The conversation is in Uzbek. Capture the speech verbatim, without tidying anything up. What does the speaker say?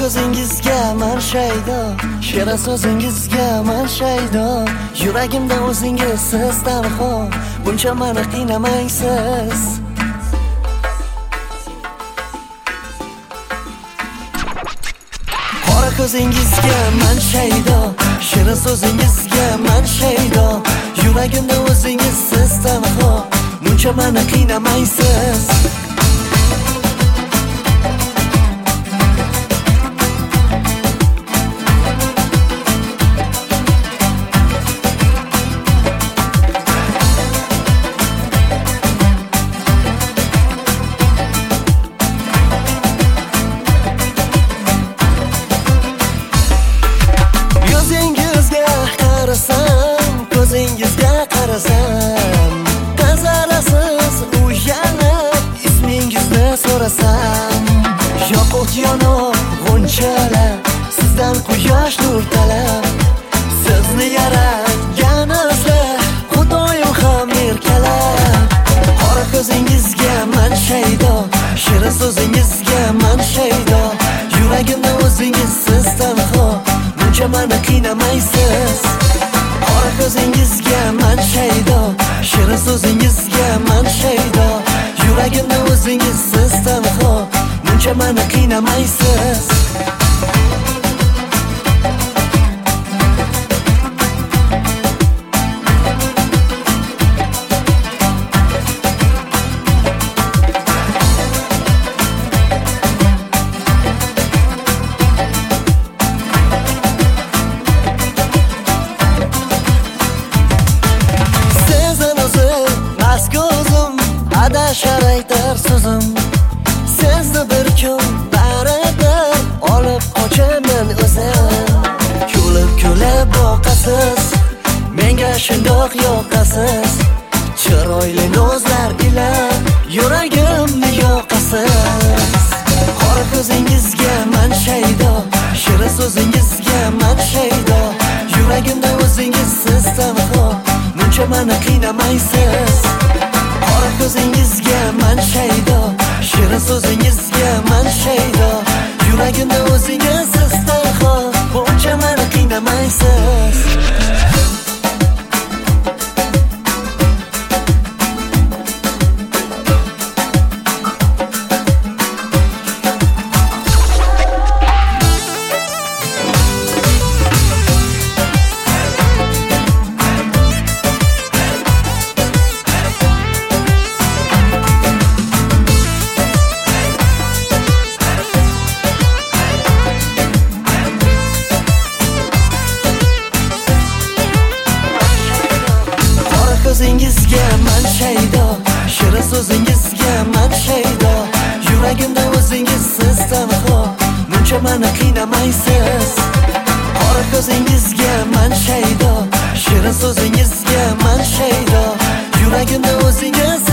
ko'zingizga man shaydo, shirin so'zingizga man shaydo. Yuragimda o'zingiz siz tanho, buncha meni qiynamaysiz. Qora ko'zingizga man shaydo, shirin so'zingizga man shaydo. Yuragimda o'zingiz siz tanho, buncha meni qiynamaysiz. Ko'zingizga qarasam, qazarasiz uyalib, ismingizni so'rasam. Yoqut yonib g'unchalar, sizdan quyosh nur talab. Sizni yaratganizga Xudoyim ham erkalab. Qora ko'zingizga man shaydo, shirin so'zingizga man shaydo. Yuragimda o'zingiz siz tanho, buncha meni qiynamaysiz. Qora ko'zingizga man shaydo, shirin so'zingizga man shaydo. Yuragimda o'zingiz siz tanho, buncha meni qiynamaysiz. Adashar aytar so'zim, sizni bir kun baribir olib qochaman o'zim. Kulib-kulib boqasiz, menga shundoq yoqasiz. Chiroyli nozlar bilan yuragimni yoqasiz. Qora ko'zingizga man shaydo, shirin so'zingizga man shaydo. Yuragimda o'zingiz siz tanho, buncha meni qiynamaysiz. Qora ko'zingizga man shaydo, shirin so'zingizga man shaydo. Yuragimda o'zingiz siz tanho, buncha meni qiynamaysiz. Ko'zingizga man shaydo, shirin so'zingizga man shaydo. Yuragimda o'zingiz siz tanho, buncha meni qiynamaysiz. Qora ko'zingizga man shaydo, shirin so'zingizga man shaydo. Yuragimda o'zingiz